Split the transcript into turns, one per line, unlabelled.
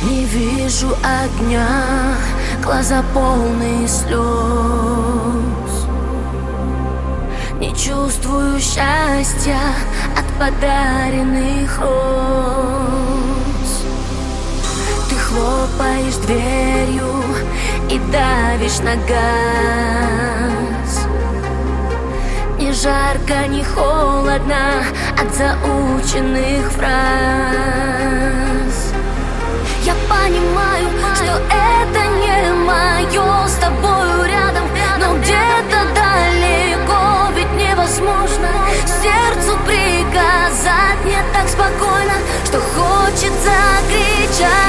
Не вижу огня, глаза полные слез. Не чувствую счастья от подаренных роз. Ты хлопаешь дверью и давишь на газ. Ни жарко, ни холодно от заученных фраз. Я понимаю, что это не мое с тобою рядом, но где-то далеко, ведь невозможно сердцу приказать. Мне так спокойно, что хочется кричать.